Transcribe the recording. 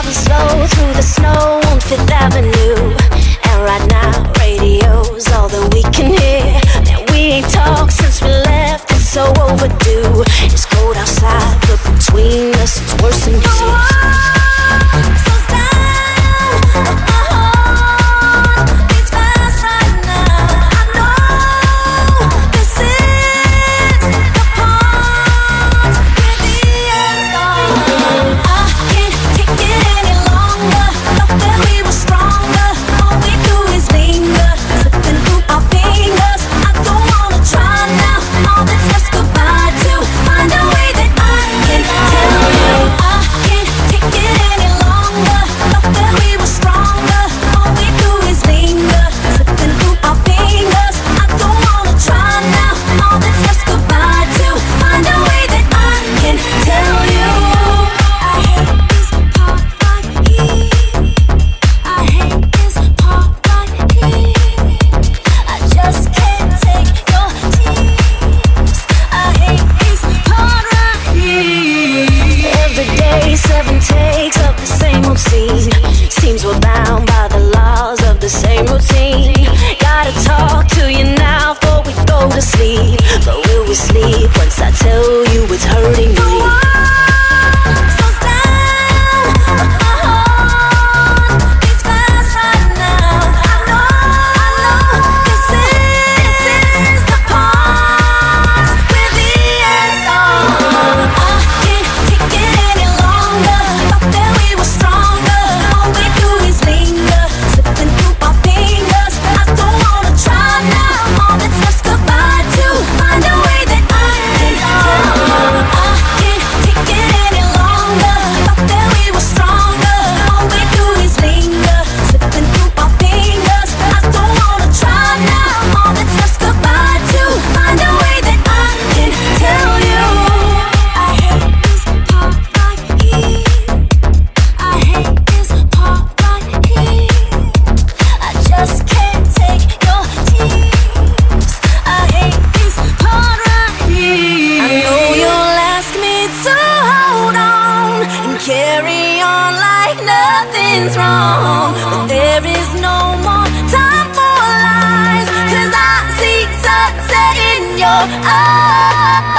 Dancing slow through the snow on Fifth Avenue. And right now, radio's all that we can hear. Man, we ain't talked since we left, it's so overdue. It's cold outside, but between us it's worse than fears. Seven takes of the same old scene. Seems we're bound by the laws of the same routine. Gotta talk to you now before we go to sleep. But will we sleep once I tell you it's hurting me? Carry on like nothing's wrong, but there is no more time for lies, 'cause I see sunset in your eyes.